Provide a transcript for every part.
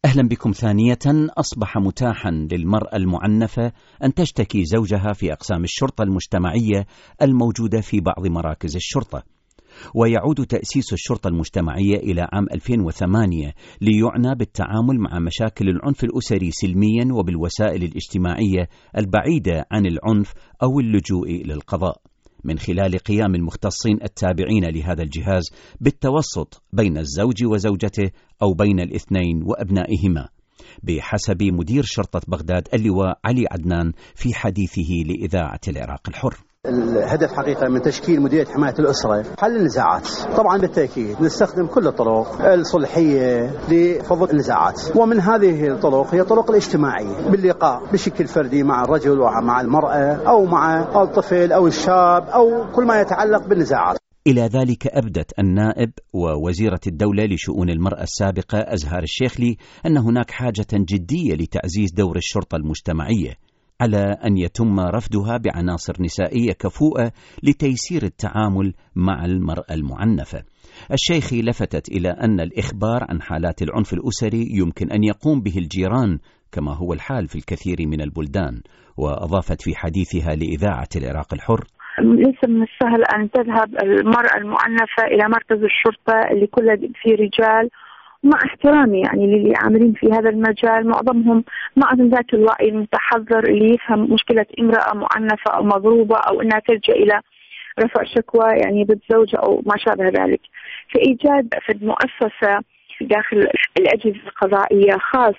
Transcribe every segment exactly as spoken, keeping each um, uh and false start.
أهلا بكم ثانية. أصبح متاحا للمرأة المعنفة أن تشتكي زوجها في أقسام الشرطة المجتمعية الموجودة في بعض مراكز الشرطة. ويعود تأسيس الشرطة المجتمعية إلى عام ألفين وثمانية ليعنى بالتعامل مع مشاكل العنف الأسري سلميا وبالوسائل الاجتماعية البعيدة عن العنف أو اللجوء إلى القضاء، من خلال قيام المختصين التابعين لهذا الجهاز بالتوسط بين الزوج وزوجته أو بين الاثنين وأبنائهما، بحسب مدير شرطة بغداد اللواء علي عدنان في حديثه لإذاعة العراق الحر. الهدف حقيقة من تشكيل مديرية حماية الأسرة حل النزاعات. طبعا بالتأكيد نستخدم كل الطرق الصلحية لفض النزاعات، ومن هذه الطرق هي طرق الاجتماعية باللقاء بشكل فردي مع الرجل ومع المرأة أو مع الطفل أو الشاب أو كل ما يتعلق بالنزاعات. إلى ذلك أبدت النائب ووزيرة الدولة لشؤون المرأة السابقة أزهار الشيخلي أن هناك حاجة جدية لتعزيز دور الشرطة المجتمعية، على أن يتم رفدها بعناصر نسائية كفؤة لتيسير التعامل مع المرأة المعنفة. الشيخي لفتت إلى أن الإخبار عن حالات العنف الأسري يمكن أن يقوم به الجيران كما هو الحال في الكثير من البلدان، وأضافت في حديثها لإذاعة العراق الحر: ليس من السهل أن تذهب المرأة المعنفة إلى مركز الشرطة اللي كله فيه رجال، مع احترامي يعني للي عاملين في هذا المجال معظمهم ما عندهم ذاك الوعي المتحضر اللي يفهم مشكلة امرأة معنفة أو مضروبة أو أنها تلجأ إلى رفع شكوى يعني ضد زوجها أو ما شابه ذلك. فإيجاد في مؤسسة داخل الأجهزة القضائية خاص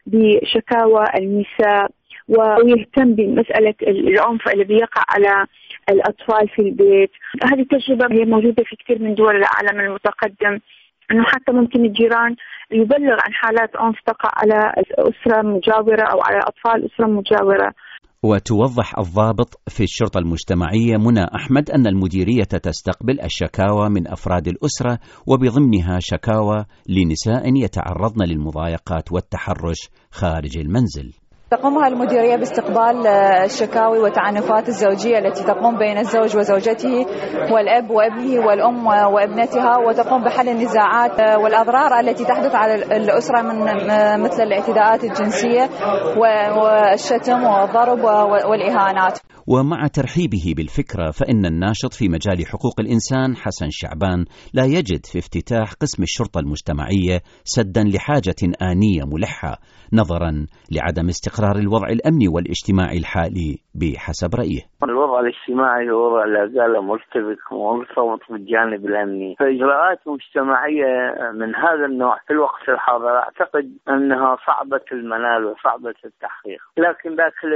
بشكاوى النساء ويهتم بمسألة العنف الذي يقع على الأطفال في البيت، هذه التجربة هي موجودة في كثير من دول العالم المتقدم، أنه حتى ممكن الجيران يبلغ عن حالات عنف تقع على أسرة مجاورة أو على أطفال أسرة مجاورة. وتوضح الضابط في الشرطة المجتمعية منى أحمد أن المديرية تستقبل الشكاوى من أفراد الأسرة، وبضمنها شكاوى لنساء يتعرضن للمضايقات والتحرش خارج المنزل. تقوم المديرية باستقبال الشكاوي والتعنفات الزوجية التي تقوم بين الزوج وزوجته والأب وابنه والأم وابنتها، وتقوم بحل النزاعات والأضرار التي تحدث على الأسرة من مثل الاعتداءات الجنسية والشتم والضرب والإهانات. ومع ترحيبه بالفكرة، فإن الناشط في مجال حقوق الإنسان حسن شعبان لا يجد في افتتاح قسم الشرطة المجتمعية سدا لحاجة آنية ملحة، نظرا لعدم استقرار الوضع الأمني والاجتماعي الحالي بحسب رأيه. الوضع الاجتماعي هو وضع لا زال مرتبك ومرتبط بالجانب الأمني، فإجراءات مجتمعية من هذا النوع في الوقت الحاضر أعتقد أنها صعبة المنال وصعبة التحقيق، لكن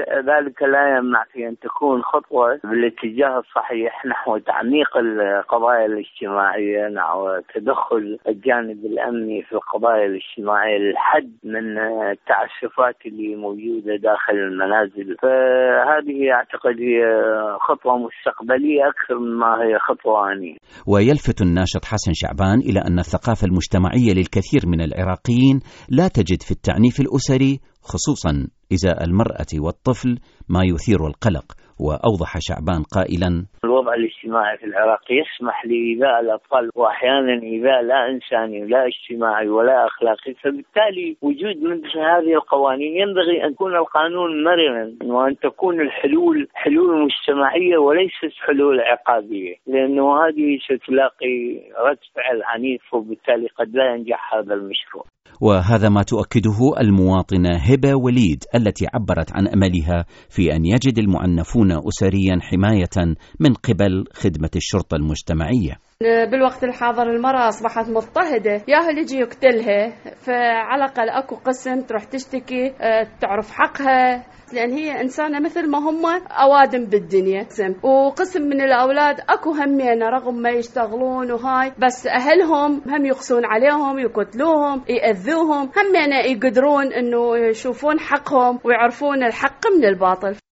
ذلك لا يمنع في أن تكون خطوة بالاتجاه الصحيح نحو تعميق القضايا الاجتماعية، نحو تدخل الجانب الأمني في القضايا الاجتماعية للحد من التعسفات اللي موجودة داخل المنازل. فهذه أعتقد هي خطوة مستقبلية أكثر مما هي خطوة آنية. ويلفت الناشط حسن شعبان إلى أن الثقافة المجتمعية للكثير من العراقيين لا تجد في التعنيف الأسري خصوصا إزاء المرأة والطفل ما يثير القلق. وأوضح شعبان قائلا: الوضع الاجتماعي في العراق يسمح لإيذاء الأطفال، وأحيانا إيذاء لا إنساني ولا اجتماعي ولا أخلاقي، فبالتالي وجود مثل هذه القوانين ينبغي أن يكون القانون مرنا، وأن تكون الحلول حلول مجتمعية وليست حلول عقابية، لأنه هذه ستلاقي رد فعل عنيف وبالتالي قد لا ينجح هذا المشروع. وهذا ما تؤكده المواطنة هبة وليد التي عبرت عن أملها في أن يجد المعنفون أسريا حماية من قبل خدمة الشرطة المجتمعية. بالوقت الحاضر المرأة أصبحت مضطهدة، ياهو اللي يجي يقتلها، فعلى الأقل أكو قسم تروح تشتكي تعرف حقها، لأن هي إنسانة مثل ما هم أوادم بالدنيا. وقسم من الأولاد أكو همين رغم ما يشتغلون وهاي، بس أهلهم هم يقسون عليهم يقتلوهم يأذوهم، همين يقدرون إنه يشوفون حقهم ويعرفون الحق من الباطل.